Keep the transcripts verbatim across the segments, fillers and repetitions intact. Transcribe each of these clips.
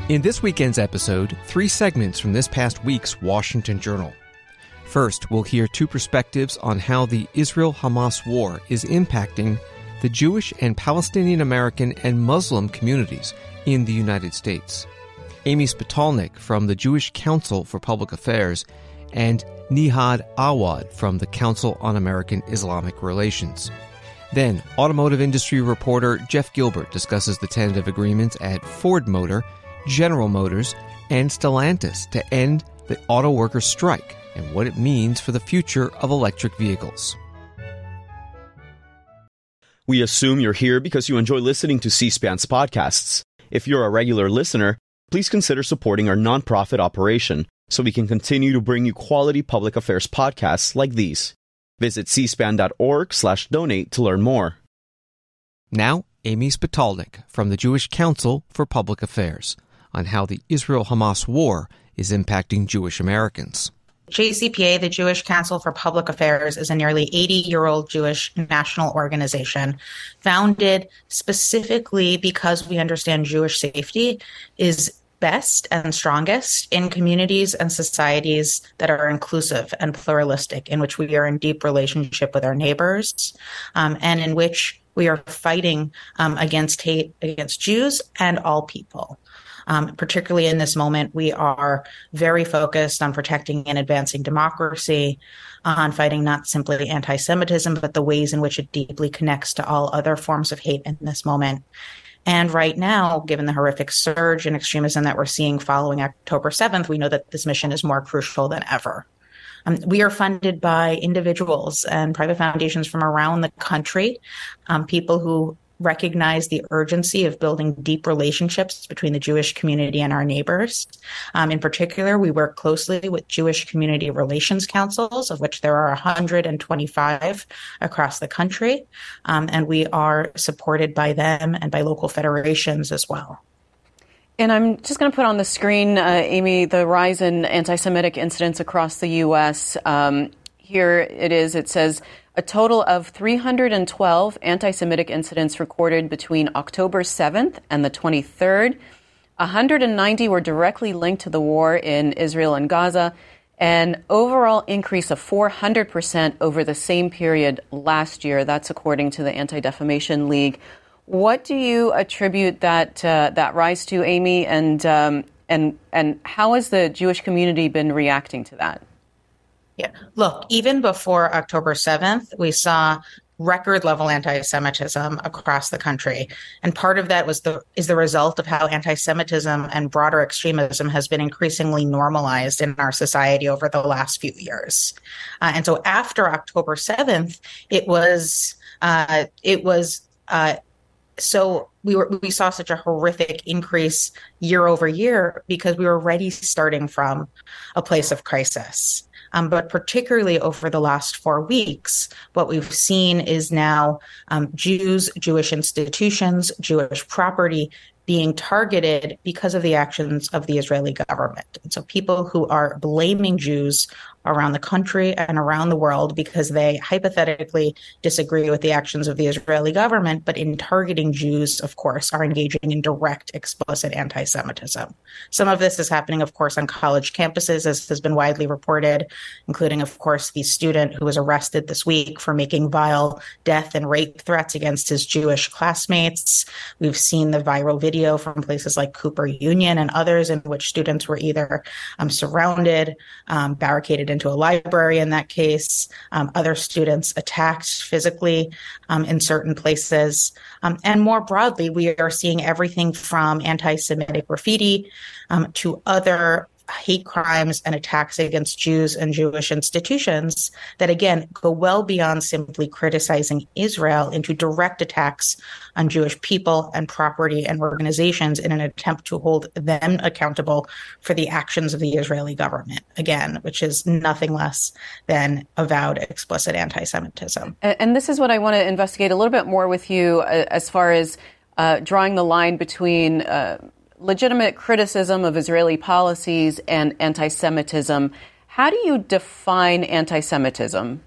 In this weekend's episode, three segments from this past week's Washington Journal. First, we'll hear two perspectives on how the Israel-Hamas war is impacting the Jewish and Palestinian-American and Muslim communities in the United States. Amy Spitalnik from the Jewish Council for Public Affairs and Nihad Awad from the Council on American Islamic Relations. Then, automotive industry reporter Jeff Gilbert discusses the tentative agreements at Ford Motor, General Motors, and Stellantis to end the auto workers' strike and what it means for the future of electric vehicles. We assume you're here because you enjoy listening to C-SPAN's podcasts. If you're a regular listener, please consider supporting our nonprofit operation so we can continue to bring you quality public affairs podcasts like these. Visit cspan.org slash donate to learn more. Now, Amy Spitalnik from the Jewish Council for Public Affairs on how the Israel-Hamas war is impacting Jewish Americans. J C P A, the Jewish Council for Public Affairs, is a nearly eighty-year-old Jewish national organization founded specifically because we understand Jewish safety is best and strongest in communities and societies that are inclusive and pluralistic, in which we are in deep relationship with our neighbors, um, and in which we are fighting um, against hate against Jews and all people. Um, particularly in this moment, we are very focused on protecting and advancing democracy, on fighting not simply anti-Semitism, but the ways in which it deeply connects to all other forms of hate in this moment. And right now, given the horrific surge in extremism that we're seeing following October seventh, we know that this mission is more crucial than ever. Um, we are funded by individuals and private foundations from around the country, um, people who recognize the urgency of building deep relationships between the Jewish community and our neighbors. Um, in particular, we work closely with Jewish community relations councils, of which there are one hundred twenty-five across the country, um, and we are supported by them and by local federations as well. And I'm just going to put on the screen, uh, Amy, the rise in anti-Semitic incidents across the U S. Um, here it is. It says, a total of three hundred twelve anti-Semitic incidents recorded between October seventh and the twenty-third. one hundred ninety were directly linked to the war in Israel and Gaza, an overall increase of four hundred percent over the same period last year. That's according to the Anti-Defamation League. What do you attribute that uh, that rise to, Amy, and um, and and how has the Jewish community been reacting to that? Yeah. Look, even before October seventh, we saw record level anti-Semitism across the country. And part of that was the is the result of how anti-Semitism and broader extremism has been increasingly normalized in our society over the last few years. Uh, and so after October seventh, it was uh, it was uh, so we were we saw such a horrific increase year over year because we were already starting from a place of crisis. Um, but particularly over the last four weeks, what we've seen is now um, Jews, Jewish institutions, Jewish property being targeted because of the actions of the Israeli government. And so people who are blaming Jews around the country and around the world because they hypothetically disagree with the actions of the Israeli government, but in targeting Jews, of course, are engaging in direct, explicit anti-Semitism. Some of this is happening, of course, on college campuses, as has been widely reported, including, of course, the student who was arrested this week for making vile death and rape threats against his Jewish classmates. We've seen the viral video from places like Cooper Union and others in which students were either um, surrounded, um, barricaded into a library in that case, um, other students attacked physically um, in certain places. Um, and more broadly, we are seeing everything from anti-Semitic graffiti um, to other hate crimes and attacks against Jews and Jewish institutions that, again, go well beyond simply criticizing Israel into direct attacks on Jewish people and property and organizations in an attempt to hold them accountable for the actions of the Israeli government, again, which is nothing less than avowed explicit anti-Semitism. And, and this is what I want to investigate a little bit more with you uh, as far as uh, drawing the line between uh, legitimate criticism of Israeli policies and anti-Semitism. How do you define anti-Semitism?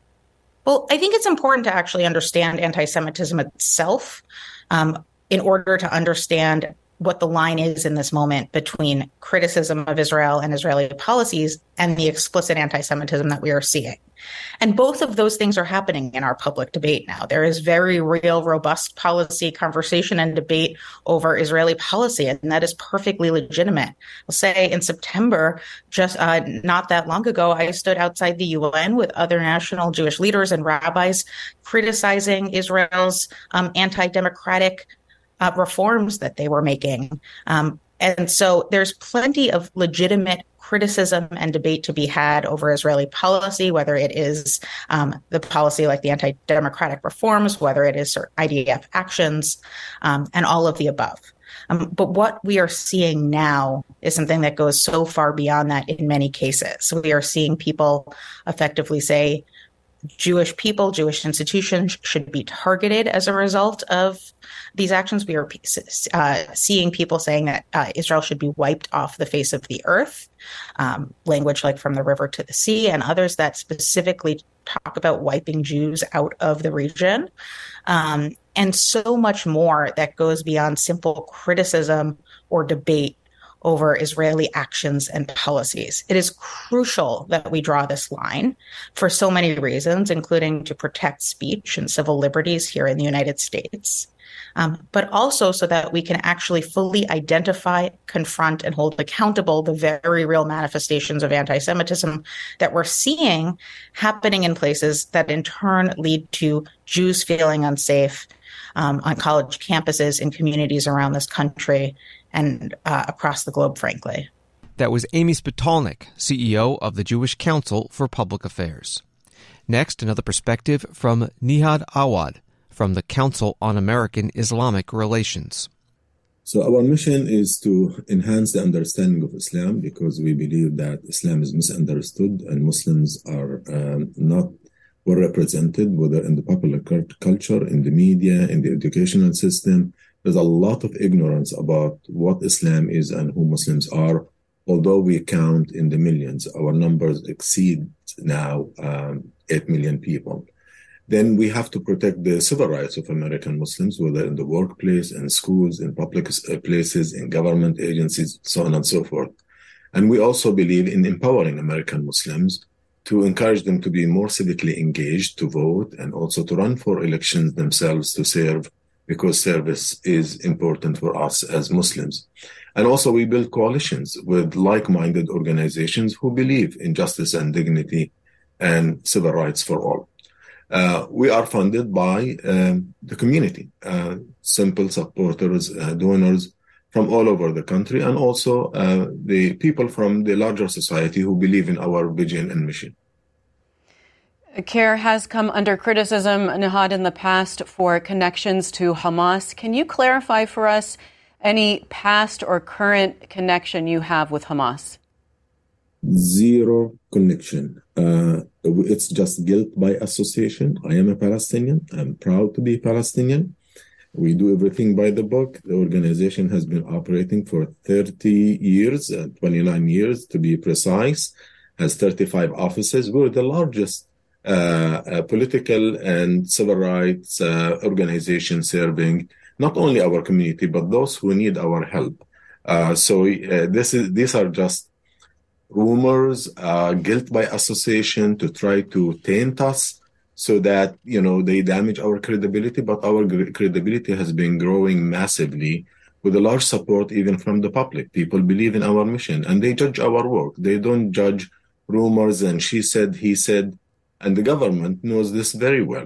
Well, I think it's important to actually understand anti-Semitism itself um, in order to understand what the line is in this moment between criticism of Israel and Israeli policies and the explicit anti-Semitism that we are seeing. And both of those things are happening in our public debate now. There is very real, robust policy conversation and debate over Israeli policy, and that is perfectly legitimate. I'll say in September, just uh, not that long ago, I stood outside the U N with other national Jewish leaders and rabbis criticizing Israel's um, anti-democratic uh, reforms that they were making. Um, and so there's plenty of legitimate criticism and debate to be had over Israeli policy, whether it is um, the policy like the anti-democratic reforms, whether it is I D F actions, um, and all of the above. Um, but what we are seeing now is something that goes so far beyond that in many cases. We are seeing people effectively say Jewish people, Jewish institutions should be targeted as a result of these actions. We are uh, seeing people saying that uh, Israel should be wiped off the face of the earth, um, language like from the river to the sea, and others that specifically talk about wiping Jews out of the region. Um, and so much more that goes beyond simple criticism or debate over Israeli actions and policies. It is crucial that we draw this line for so many reasons, including to protect speech and civil liberties here in the United States, um, but also so that we can actually fully identify, confront, and hold accountable the very real manifestations of anti-Semitism that we're seeing happening in places that in turn lead to Jews feeling unsafe um, on college campuses in communities around this country and uh, across the globe, frankly. That was Amy Spitalnik, C E O of the Jewish Council for Public Affairs. Next, another perspective from Nihad Awad from the Council on American Islamic Relations. So our mission is to enhance the understanding of Islam, because we believe that Islam is misunderstood and Muslims are um, not well represented, whether in the popular culture, in the media, in the educational system. There's a lot of ignorance about what Islam is and who Muslims are. Although we count in the millions, our numbers exceed now um, eight million people. Then we have to protect the civil rights of American Muslims, whether in the workplace, in schools, in public places, in government agencies, so on and so forth. And we also believe in empowering American Muslims to encourage them to be more civically engaged, to vote, and also to run for elections themselves, to serve, because service is important for us as Muslims. And also we build coalitions with like-minded organizations who believe in justice and dignity and civil rights for all. Uh, we are funded by um, the community, uh, simple supporters, uh, donors from all over the country, and also uh, the people from the larger society who believe in our vision and mission. CAIR has come under criticism, Nihad, in the past for connections to Hamas. Can you clarify for us any past or current connection you have with Hamas? Zero connection. Uh, it's just guilt by association. I am a Palestinian. I'm proud to be Palestinian. We do everything by the book. The organization has been operating for thirty years, uh, twenty-nine years to be precise, has thirty-five offices. We're the largest Uh, a political and civil rights uh, organization serving not only our community, but those who need our help. Uh, so uh, this is these are just rumors, uh, guilt by association to try to taint us so that, you know, they damage our credibility. But our g- credibility has been growing massively with a large support even from the public. People believe in our mission and they judge our work. They don't judge rumors and she said, he said. And the government knows this very well.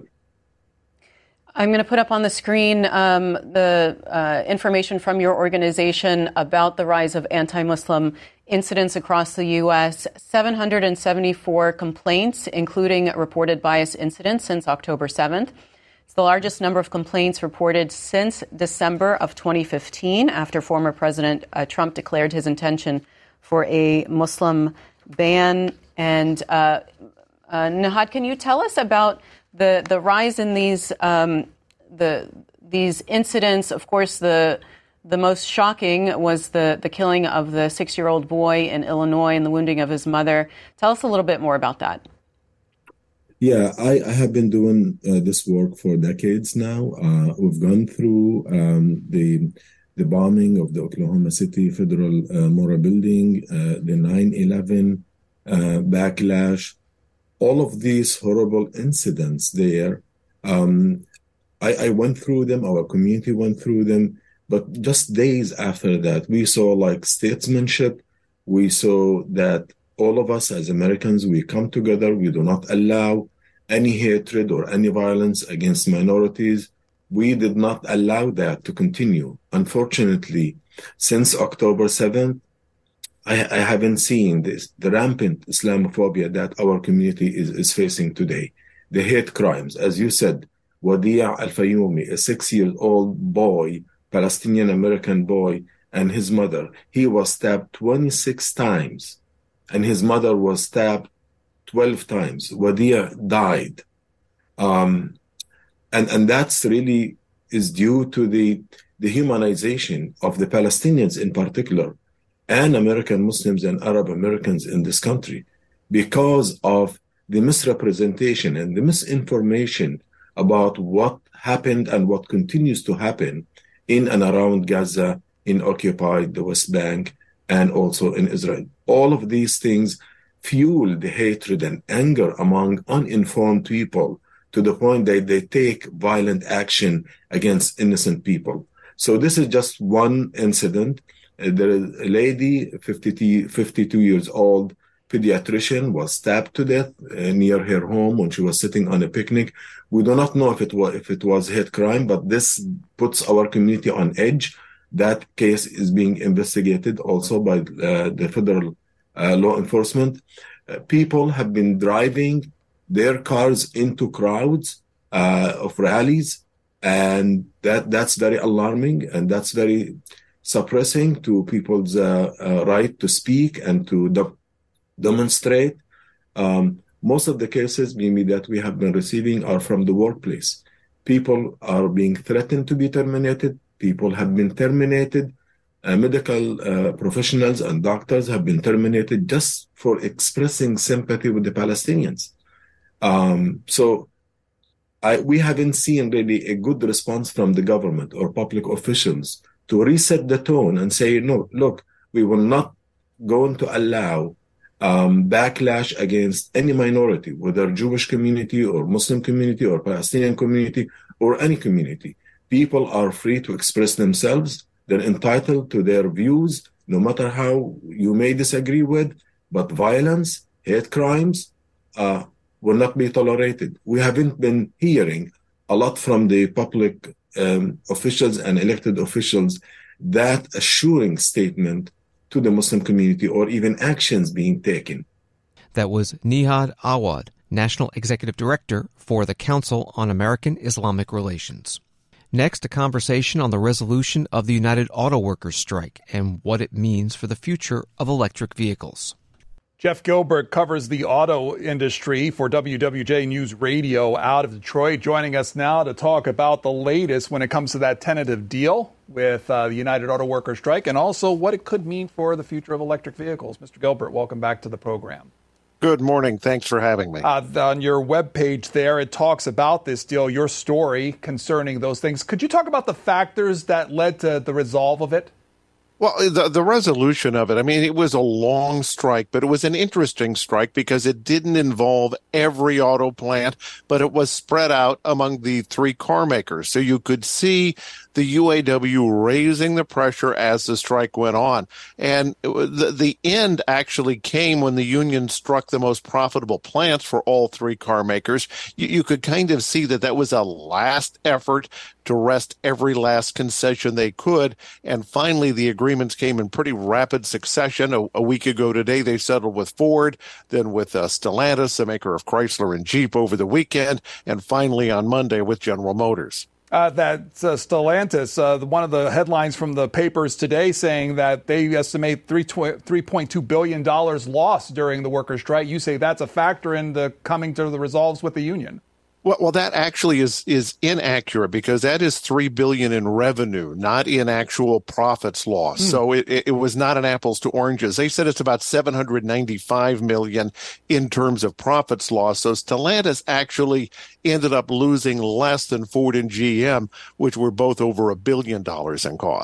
I'm going to put up on the screen um, the uh, information from your organization about the rise of anti-Muslim incidents across the U S. seven hundred seventy-four complaints, including reported bias incidents since October seventh. It's the largest number of complaints reported since December of twenty fifteen, after former President uh, Trump declared his intention for a Muslim ban. And uh, Uh, Nihad, can you tell us about the, the rise in these um, the these incidents? Of course, the the most shocking was the, the killing of the six-year-old boy in Illinois and the wounding of his mother. Tell us a little bit more about that. Yeah, I, I have been doing uh, this work for decades now. Uh, we've gone through um, the the bombing of the Oklahoma City Federal uh, Mora building, uh, the nine eleven uh, backlash, all of these horrible incidents there. Um, I, I went through them, our community went through them, but just days after that, we saw like statesmanship. We saw that all of us as Americans, we come together. We do not allow any hatred or any violence against minorities. We did not allow that to continue. Unfortunately, since October seventh, I, I haven't seen this, the rampant Islamophobia that our community is, is facing today. The hate crimes, as you said, Wadia Al-Fayoumi, a six-year-old boy, Palestinian-American boy, and his mother, he was stabbed twenty-six times, and his mother was stabbed twelve times. Wadia died. Um, and, and that's really is due to the, the humanization of the Palestinians in particular, and American Muslims and Arab Americans in this country, because of the misrepresentation and the misinformation about what happened and what continues to happen in and around Gaza, in occupied the West Bank, and also in Israel. All of these things fuel the hatred and anger among uninformed people to the point that they take violent action against innocent people. So this is just one incident. Uh, there is a lady, fifty, fifty-two years old, pediatrician, was stabbed to death uh, near her home when she was sitting on a picnic. We do not know if it was if it was hate crime, but this puts our community on edge. That case is being investigated also by uh, the federal uh, law enforcement. Uh, people have been driving their cars into crowds uh, of rallies, and that that's very alarming, and that's very suppressing to people's uh, uh, right to speak and to de- demonstrate. Um, most of the cases, maybe, that we have been receiving are from the workplace. People are being threatened to be terminated. People have been terminated. Uh, medical uh, professionals and doctors have been terminated just for expressing sympathy with the Palestinians. Um, so I, we haven't seen really a good response from the government or public officials to reset the tone and say, no, look, we will not going to allow um, backlash against any minority, whether Jewish community or Muslim community or Palestinian community or any community. People are free to express themselves. They're entitled to their views, no matter how you may disagree with, but violence, hate crimes uh, will not be tolerated. We haven't been hearing a lot from the public um, officials and elected officials that assuring statement to the Muslim community or even actions being taken. That was Nihad Awad, National Executive Director for the Council on American Islamic Relations. Next, a conversation on the resolution of the United Auto Workers strike and what it means for the future of electric vehicles. Jeff Gilbert covers the auto industry for W W J News Radio out of Detroit, joining us now to talk about the latest when it comes to that tentative deal with uh, the United Auto Workers strike and also what it could mean for the future of electric vehicles. Mister Gilbert, welcome back to the program. Good morning. Thanks for having me. Uh, on your webpage there, it talks about this deal, your story concerning those things. Could you talk about the factors that led to the resolve of it? Well, the, the resolution of it, I mean, it was a long strike, but it was an interesting strike because it didn't involve every auto plant, but it was spread out among the three car makers. So you could see the U A W raising the pressure as the strike went on. And it was, the, the end actually came when the union struck the most profitable plants for all three car makers. You, you could kind of see that that was a last effort to wrest every last concession they could. And finally, the agreements came in pretty rapid succession. A, a week ago today, they settled with Ford, then with uh, Stellantis, the maker of Chrysler and Jeep, over the weekend, and finally on Monday with General Motors. Uh, that uh, Stellantis, uh, the, one of the headlines from the papers today saying that they estimate three point two billion dollars lost during the workers' strike. You say that's a factor in the coming to the resolves with the union. Well, well, that actually is is inaccurate because that is three billion dollars in revenue, not in actual profits lost. Mm. So it, it was not an apples to oranges. They said it's about seven hundred ninety-five million dollars in terms of profits lost. So Stellantis actually ended up losing less than Ford and G M, which were both over a billion dollars in costs.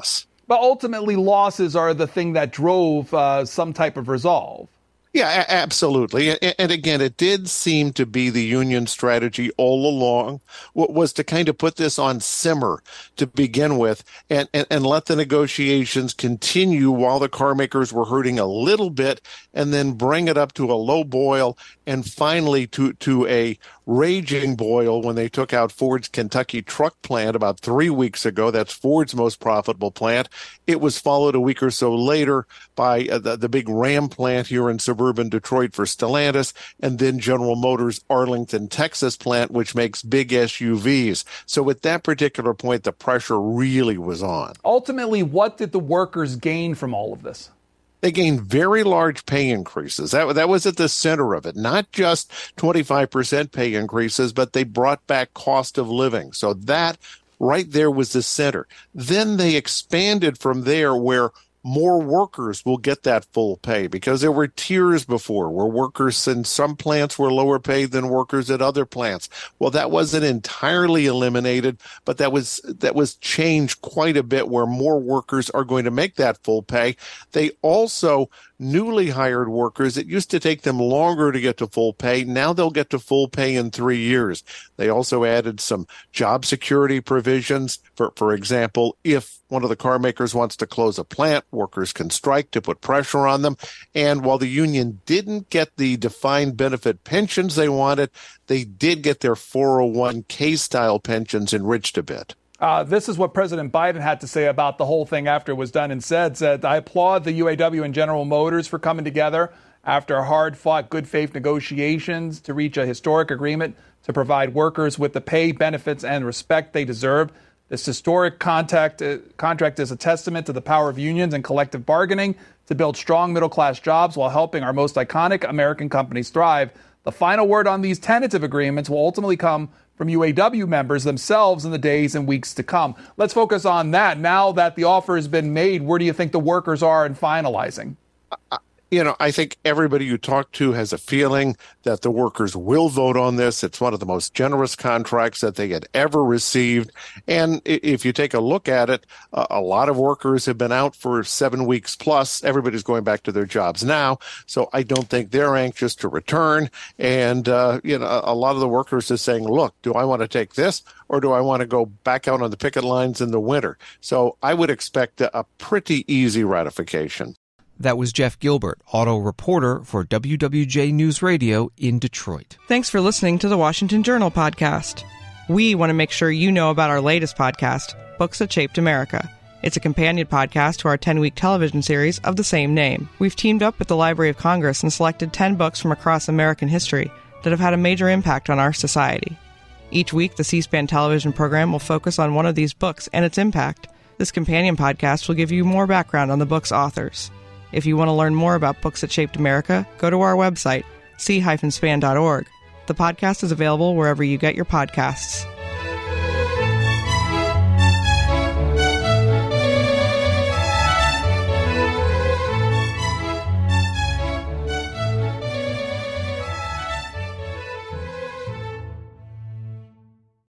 But ultimately, losses are the thing that drove uh, some type of resolve. Yeah, a- absolutely. And, and again, it did seem to be the union strategy all along, what was to kind of put this on simmer to begin with and, and, and let the negotiations continue while the car makers were hurting a little bit and then bring it up to a low boil and finally to, to a raging boil when they took out Ford's Kentucky truck plant about three weeks ago. That's Ford's most profitable plant. It was followed a week or so later by uh, the, the big Ram plant here in suburban Detroit for Stellantis, and then General Motors' Arlington, Texas plant, which makes big S U Vs. So at that particular point, the pressure really was on. Ultimately, what did the workers gain from all of this? They gained very large pay increases. That, that was at the center of it. Not just twenty-five percent pay increases, but they brought back cost of living. So that right there was the center. Then they expanded from there where more workers will get that full pay, because there were tiers before where workers in some plants were lower paid than workers at other plants. Well, that wasn't entirely eliminated, but that was that was changed quite a bit where more workers are going to make that full pay. They also newly hired workers, it used to take them longer to get to full pay. Now they'll get to full pay in three years. They also added some job security provisions. For, for example, if one of the car makers wants to close a plant, workers can strike to put pressure on them. And while the union didn't get the defined benefit pensions they wanted, they did get their four oh one k style pensions enriched a bit. Uh, this is what President Biden had to say about the whole thing after it was done and said, said, I applaud the U A W and General Motors for coming together after hard-fought, good-faith negotiations to reach a historic agreement to provide workers with the pay, benefits, and respect they deserve. This historic contact, uh, contract is a testament to the power of unions and collective bargaining to build strong middle-class jobs while helping our most iconic American companies thrive. The final word on these tentative agreements will ultimately come from U A W members themselves in the days and weeks to come. Let's focus on that. Now that the offer has been made, where do you think the workers are in finalizing? Uh, you know, I think everybody you talk to has a feeling that the workers will vote on this. It's one of the most generous contracts that they had ever received. And if you take a look at it, uh, a lot of workers have been out for seven weeks plus. Everybody's going back to their jobs now. So I don't think they're anxious to return. And, uh, you know, a lot of the workers are saying, look, do I want to take this or do I want to go back out on the picket lines in the winter? So I would expect a, a pretty easy ratification. That was Jeff Gilbert, auto reporter for W W J News Radio in Detroit. Thanks for listening to the Washington Journal podcast. We want to make sure you know about our latest podcast, Books That Shaped America. It's a companion podcast to our ten-week television series of the same name. We've teamed up with the Library of Congress and selected ten books from across American history that have had a major impact on our society. Each week, the C-SPAN television program will focus on one of these books and its impact. This companion podcast will give you more background on the book's authors. If you want to learn more about Books That Shaped America, go to our website, c dash span dot org. The podcast is available wherever you get your podcasts.